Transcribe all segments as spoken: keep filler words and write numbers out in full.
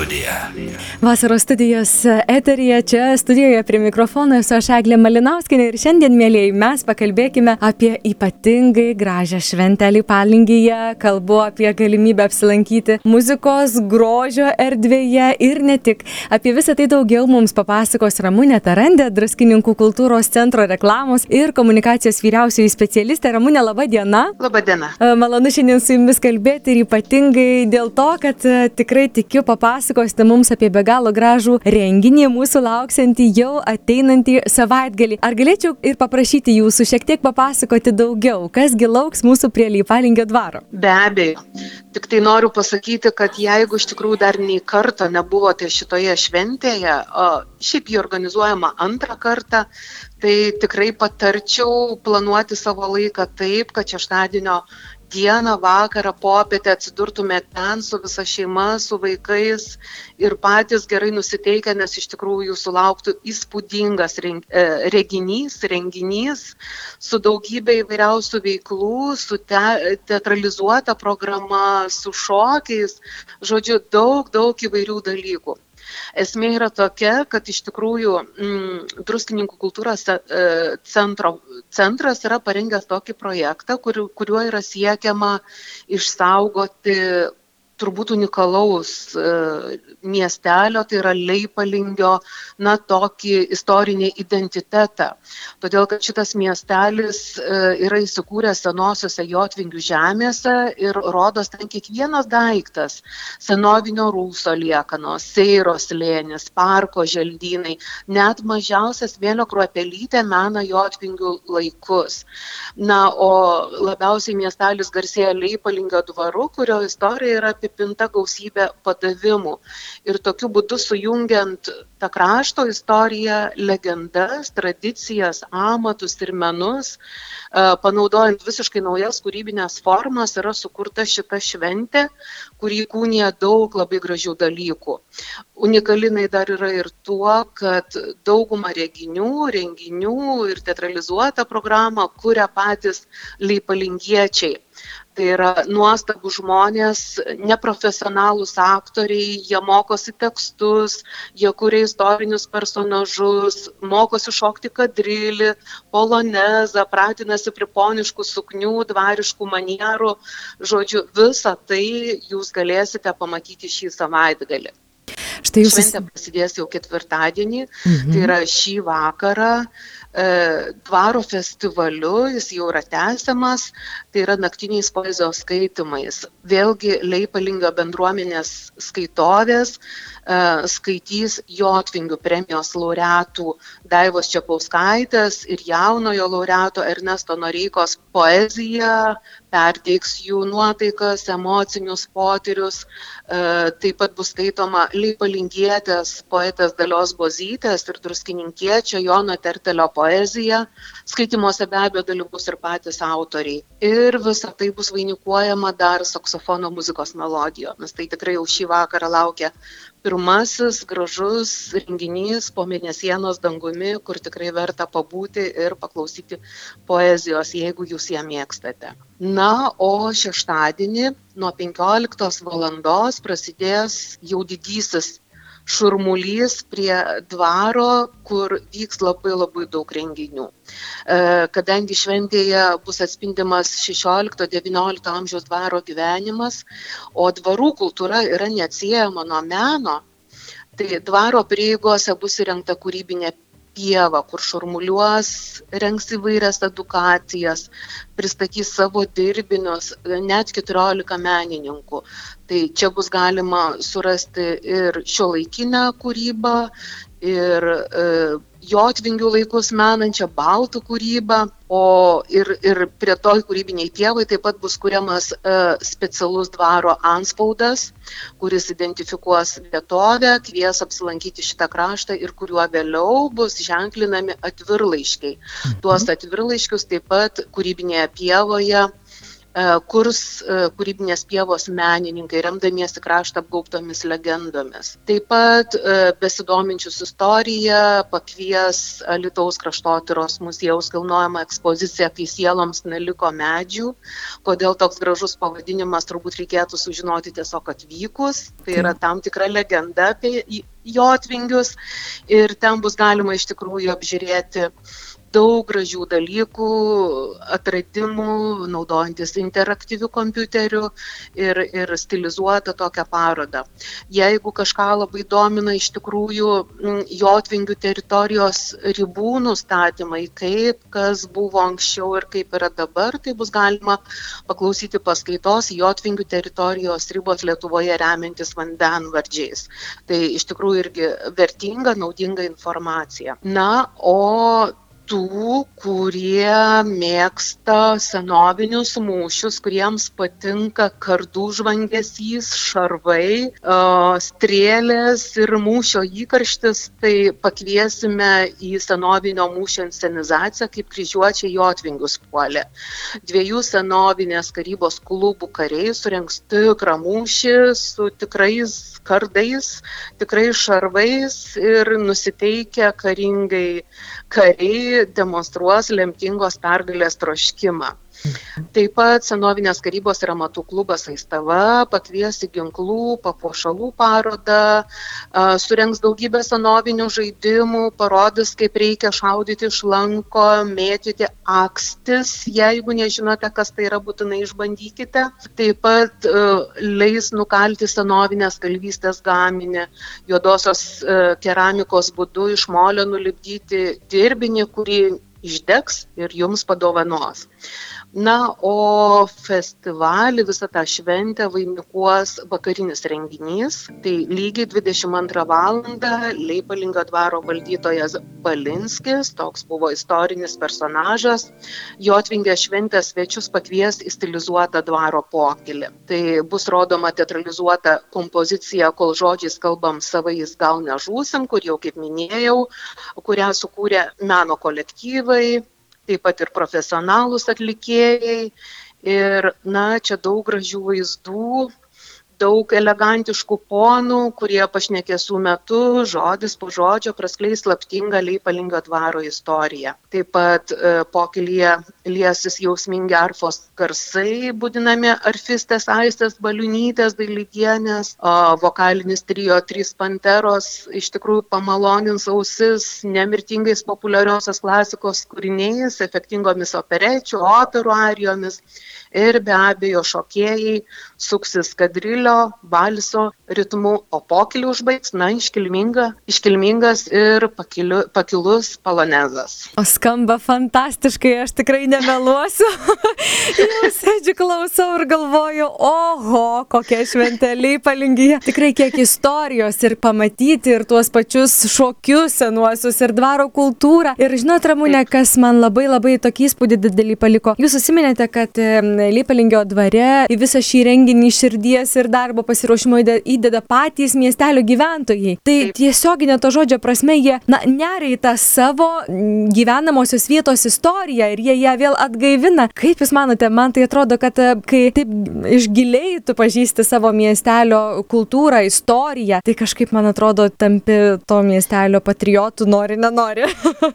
studija. Vasaros studijos eteryje, čia studijoje prie mikrofono esu aš Eglė Malinauskienė ir šiandien, mielieji, mes pakalbėkime apie ypatingai gražią šventę Leipalingyje. Kalbu apie galimybę apsilankyti muzikos grožio erdvėje ir ne tik. Apie visą tai daugiau mums papasakos Ramunė Tarandė, Druskininkų kultūros centro reklamos ir komunikacijos vyriausioji specialistė. Ramunė, laba diena. Labą dieną. Malonu šiandien su jumis kalbėti ir ypatingai dėl to, kad tikrai tikiu papasakosite mums apie be galo gražų renginį, mūsų lauksiantį jau ateinantį savaitgalį. Ar galėčiau ir paprašyti jūsų šiek tiek papasakoti daugiau, kasgi lauks mūsų prie Leipalingio dvaro? Be abejo. Tik tai noriu pasakyti, kad jeigu iš tikrųjų dar nei kartą nebuvote šitoje šventėje, o šiaip jį organizuojama antrą kartą, tai tikrai patarčiau planuoti savo laiką taip, kad šeštadienio dieną, vakarą, popietę atsidurtumėte ten su visa šeima, su vaikais ir patys gerai nusiteikę, nes iš tikrųjų jūsų lauktų įspūdingas reginys, renginys su daugybė įvairiausių veiklų, su te, teatralizuota programa, su šokiais, žodžiu, daug, daug įvairių dalykų. Esmė yra tokia, kad iš tikrųjų mm, Druskininkų kultūros centro, centras yra parengęs tokį projektą, kur, kuriuo yra siekiama išsaugoti turbūt unikalaus e, miestelio, tai yra Leipalingio, na, tokį istorinį identitetą. Todėl, kad šitas miestelis e, yra įsikūręs senosiuose Jotvingių žemėse ir rodos ten kiekvienas daiktas, senovinio rūso liekanos, Seiros slėnis, parko želdynai, net mažiausias smėlio kruopelytė mena Jotvingių laikus. Na, o labiausiai miestelis garsėja Leipalingio dvaru, kurio istorija yra apipinta gausybė padavimų. Ir tokiu būdu sujungiant tą krašto istoriją, legendas, tradicijas, amatus ir menus, panaudojant visiškai naujas kūrybinės formas, yra sukurta šita šventė, kuri įkūnija daug labai gražių dalykų. Unikalinai dar yra ir tuo, kad daugumą reginių, renginių ir teatralizuotą programą kuria patys leipalingiečiai. Tai yra nuostabų žmonės, neprofesionalūs aktoriai, jie mokosi tekstus, jie kuria istorinius personažus, mokosi šokti kadrilį, polonezą, pratinasi prie poniškų suknių, dvariškų manierų. Žodžiu, visą tai jūs galėsite pamatyti šį savaitgalį. Štai jūs... Šventė prasidės jau ketvirtadienį, mhm. Tai yra šį vakarą. Dvaro festivaliu, jis jau yra tęsiamas, tai yra naktiniais poezijos skaitymais. Vėlgi Leipalingio bendruomenės skaitovės skaitys Jotvingių premijos laureatų Daivos Čepauskaitės ir jaunojo laureato Ernesto Noreikos poeziją, perteiks jų nuotaikas, emocinius potyrius. Taip pat bus skaitoma leipalingietės poetės Dalios Bozytės ir druskininkiečio Jono Tertelio poezija. Skaitymuose be abejo dalyvaus ir patys autoriai. Ir visa tai bus vainikuojama dar saksofono muzikos melodijomis. Tai tikrai jau šį vakarą laukia pirmasis gražus renginys po mėnesienos dangumi, kur tikrai verta pabūti ir paklausyti poezijos, jeigu jūs ją mėgstate. Na, o šeštadienį nuo penkioliktos valandos prasidės jau didysis šurmulys prie dvaro, kur vyks labai labai daug renginių. Kadangi šventėje bus atspindimas šešiolikto devyniolikto amžiaus dvaro gyvenimas, o dvarų kultūra yra neatsiejama nuo meno, tai dvaro prieigose bus įrengta kūrybinė pieva, kur šurmuliuos, rengs įvairias edukacijas, pristatys savo dirbinius, net keturiolika menininkų. Tai čia bus galima surasti ir šiuolaikinę kūrybą, ir e, Jotvingių laikus menančią baltų kūrybą, o ir, ir prie to kūrybiniai pievai taip pat bus kuriamas e, specialus dvaro antspaudas, kuris identifikuos vietovę, kvies apsilankyti šitą kraštą ir kuriuo vėliau bus ženklinami atvirlaiškiai. Tuos atvirlaiškius taip pat kūrybinėje pievoje kurs kūrybinės pievos menininkai, remdamiesi kraštą apgaubtomis legendomis. Taip pat besidominčius istoriją pakvies Alytaus kraštotyros muziejaus kilnojamą ekspoziciją Kai sieloms neliko medžių. Kodėl toks gražus pavadinimas, turbūt reikėtų sužinoti tiesiog atvykus. Tai yra tam tikra legenda apie jotvingius ir ten bus galima iš tikrųjų apžiūrėti daug gražių dalykų, atradimų, naudojantis interaktyviu kompiuteriu ir, ir stilizuotą tokią parodą. Jeigu kažką labai domina iš tikrųjų jotvingių teritorijos ribų nustatymai, kaip, kas buvo anksčiau ir kaip yra dabar, tai bus galima paklausyti paskaitos Jotvingių teritorijos ribos Lietuvoje remiantis vandenvardžiais. Tai iš tikrųjų irgi vertinga, naudinga informacija. Na, o tų, kurie mėgsta senovinius mūšius, kuriems patinka kardų žvangesys, šarvai, strėlės ir mūšio įkarštis, tai pakviesime į senovinio mūšio inscenizaciją, kaip kryžiuočiai jotvingius puolė. Dviejų senovinės karybos klubų kariai surengs tikrą mūšį su tikrais kardais, tikrais šarvais ir nusiteikę karingai kariai demonstruos lemtingos pergalės troškimą. Taip pat senovinės karybos ir amatų klubas Aistava pakvies į ginklų, papuošalų parodą, surengs daugybę senovinių žaidimų, parodys, kaip reikia šaudyti iš lanko, mėtyti akstis, jeigu nežinote, kas tai yra, būtinai išbandykite. Taip pat leis nukalti senovinės kalvystės gaminį, juodosios keramikos būdu iš molio nulipdyti dirbinį, kurį išdegs ir jums padovanos. Na, o festivalį, visą tą šventę vainikuos vakarinis renginys. Tai lygiai dvidešimt antrą valandą Leipalingio dvaro valdytojas Balinskis, toks buvo istorinis personažas, Jotvingės šventės svečius pakvies į stilizuotą dvaro pokylį. Tai bus rodoma teatralizuota kompozicija Kol žodžiais kalbam savais gal nežūsim, kur jau, kaip minėjau, kurią sukūrė meno kolektyvai, taip pat ir profesionalūs atlikėjai. Ir, na, čia daug gražių vaizdų, daug elegantiškų ponų, kurie pašnekesių metu žodis po žodžio praskleis slaptingą Leipalingio dvaro istoriją. Taip pat e, pokylyje liesis jausmingi arfos garsai, būdinami arfistės Aistės Baliunytės Dailidienės, o vokalinis trio Trys Panteros iš tikrųjų pamalonins ausis nemirtingais populiariosios klasikos kūriniais, efektingomis operečių, operų arijomis ir be abejo šokėjai suksis kadrilio, valso ritmu, o pokylį užbaigs, na, iškilminga, iškilmingas ir pakiliu, pakilus polonezas. O skamba fantastiškai, aš tikrai nemeluosiu. Jau sėdžiu, klausau ir galvoju, oho, kokia šventė Leipalingyje. Tikrai kiek istorijos ir pamatyti ir tuos pačius šokius senuosius ir dvaro kultūrą. Ir žinot, Ramūne, kas man labai labai tokį įspūdį didelį paliko. Jūs užsiminėte, kad Leipalingio dvare į visą šį renginį širdies ir darbo pasiruošimo įdeda patys miestelio gyventojai. Tai tiesioginė to žodžio prasme jie, na, neria į tą savo gyvenamosios vietos istoriją ir jie ją vėl atgaivina. Kaip Jūs manote, man tai atrodo, kad kai taip iš giliai tu pažįsti savo miestelio kultūrą, istoriją, tai kažkaip, man atrodo, tampi to miestelio patriotų, nori, nenori.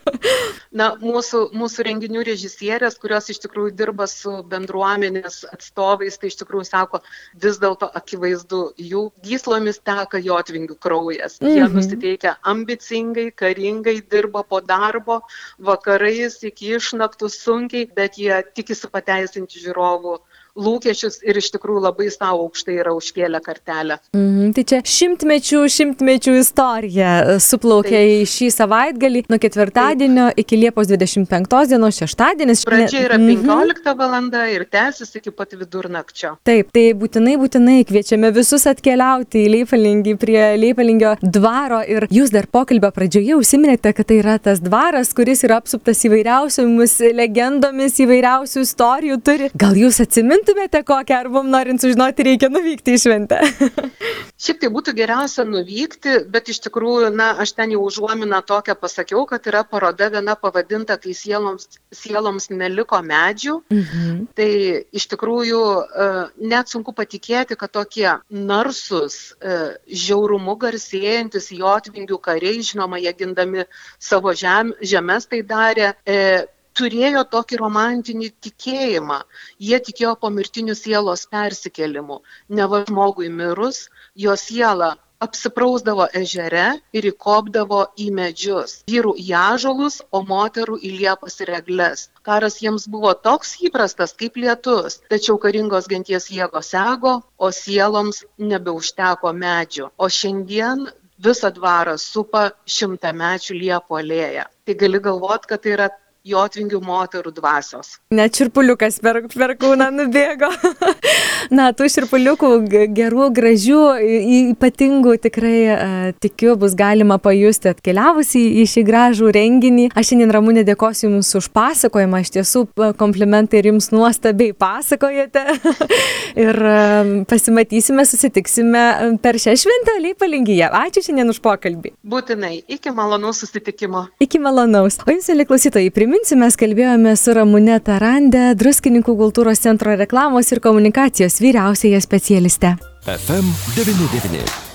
Na, mūsų, mūsų renginių režisierės, kurios iš tikrųjų dirba su bendruomenės atstovais, tai iš tikrųjų sako, vis dėlto akivaizdu, jų gyslomis teka jotvingių kraujas. Jie mm-hmm. nusiteikia ambicingai, karingai, dirba po darbo, vakarais iki išnaktų sunkiai, bet jie tikisi pateisinti žiūrovų lūkesčius ir iš tikrųjų labai savo aukštai yra užkėlę kartelę. Mm, tai čia šimtmečių, šimtmečių istorija suplaukė į šį savaitgalį nuo ketvirtadienio Taip. Iki Liepos dvidešimt penktos dienos šeštadienis. Pradžia yra penkiolikta mm-hmm. valanda ir tęsis iki pat vidurnakčio. Taip, tai būtinai, būtinai kviečiame visus atkeliauti į Leipalingį prie Leipalingio dvaro ir jūs dar pokalbio pradžioje užsiminėte, kad tai yra tas dvaras, kuris yra apsuptas įvairiausiomis legendomis, įvairiausių istorijų turi. Gal jūs atsimintumėte patartumėte kokią, ar mums norint sužinoti, reikia nuvykti į šventę? Šiaip tai būtų geriausia nuvykti, bet iš tikrųjų, na, aš ten jau užuominą tokią pasakiau, kad yra paroda viena pavadinta, kai sieloms, sieloms neliko medžių. Mhm. Tai iš tikrųjų net sunku patikėti, kad tokie narsus, žiaurumu garsėjantis jotvingių kariai, žinoma, jie gindami savo žem, žemės tai darė, e, turėjo tokį romantinį tikėjimą. Jie tikėjo pomirtiniu sielos persikėlimu. Neva žmogui mirus, jo siela apsiprausdavo ežere ir įkopdavo į medžius. Vyrų į ąžuolus, o moterų į liepas ir egles. Karas jiems buvo toks įprastas kaip lietus, tačiau karingos genties jėgos sego, o sieloms nebeužteko medžių. O šiandien visą dvarą supa šimtamečių liepų alėja. Tai gali galvot, kad tai yra jotvingių moterų dvasios. Net širpuliukas per, per kūną nubėgo. Na, tų širpuliukų gerų, gražių, ypatingų tikrai uh, tikiu bus galima pajusti atkeliavus į, į šį gražų renginį. Aš šiandien, Ramūnė, dėkosiu Jums už pasakojimą. Iš tiesų komplimentai ir Jums nuostabiai pasakojate. Ir uh, pasimatysime, susitiksime per šią šventę Leipalingyje. Ačiū šiandien už pokalbį. Būtinai. Iki malonaus susitikimo. Iki malonaus. O Jums, mieli klausytojai, priminsiu, mes kalbėjome su Ramūne Tarande, Druskininkų kultūros centro reklamos ir komunikacijos vyriausiąja specialiste. F M devyni devyni.